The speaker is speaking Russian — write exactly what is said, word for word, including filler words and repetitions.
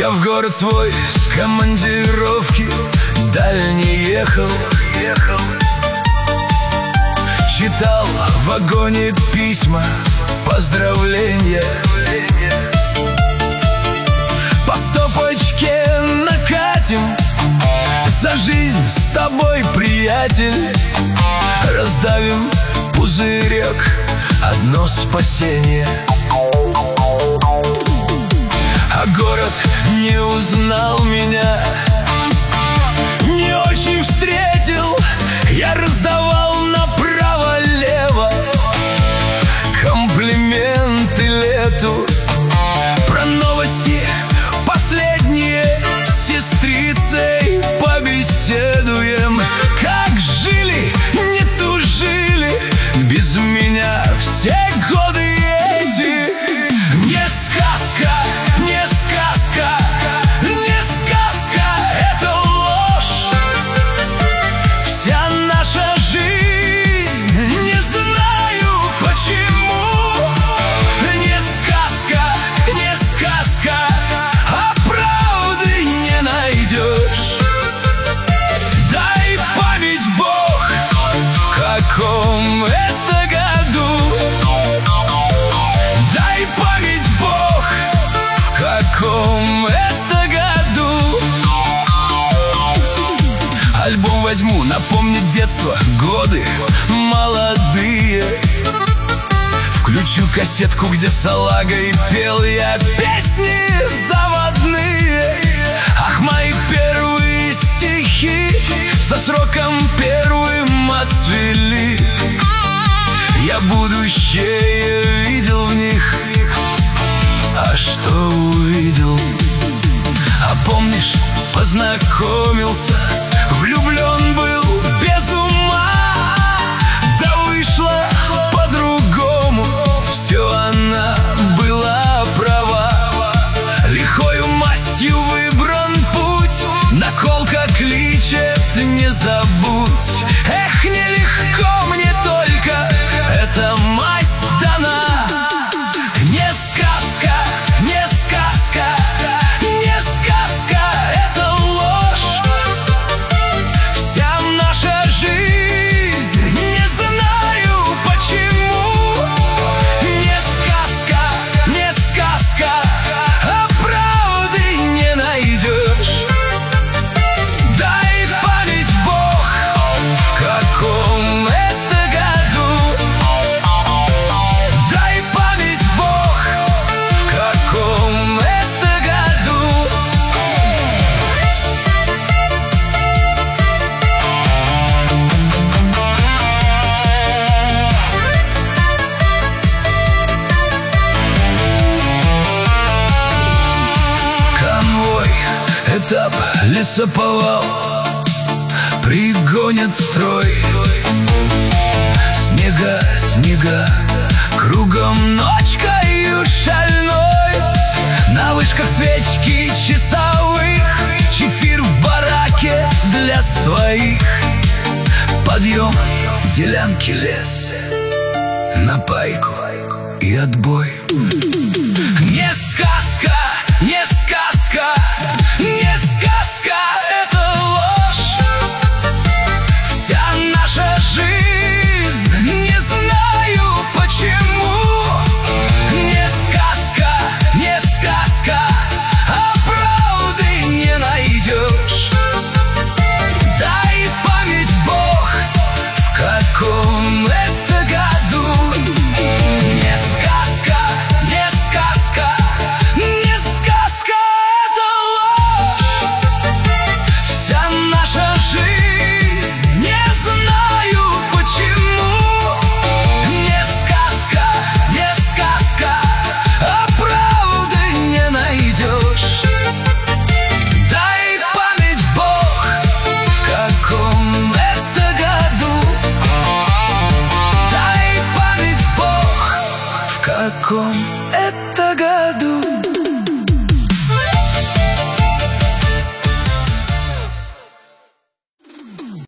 Я в город свой с командировки дальний ехал, ехал. Читал в вагоне письма, поздравления. По стопочке накатим за жизнь с тобой, приятель. Раздавим пузырек, одно спасение. А город не узнал меня, не очень встретил. Я раздавал направо-лево комплименты лету. Про новости последние с сестрицей побеседуем. Как жили, не тужили без меня все годы эти. Не сказка, не сказка, не сказка, это ложь. Вся наша жизнь, не знаю почему. Не сказка, не сказка, а правды не найдешь. Дай память Бог, в каком это году. Дай память Бог, в каком это году. Альбом возьму, напомнит детство, годы молодые. Включу кассетку, где салага, и пел я песни заводные. Ах, мои первые стихи со сроком первым отцвели. Я будущее видел в них. А что увидел? А помнишь, познакомился, влюблен был без ума. Да вышло по-другому, все она была права. Лихою мастью выбран путь, наколка кличет, не забудь. Эх, нелегко мне только, эта масть дана. Не сказка, не сказка, не сказка, это ложь. Вся наша жизнь, не знаю почему. Не сказка, не сказка, а правды не найдешь. Дай память Бог, в каком это году. Дай память Бог, в каком это году. Конвой, этап, лесоповал, пригонят строй. Снега, снега, кругом ночкою шальной. На вышках свечки часовых, чефир в бараке для своих. Подъем, делянки, лес, на пайку и отбой.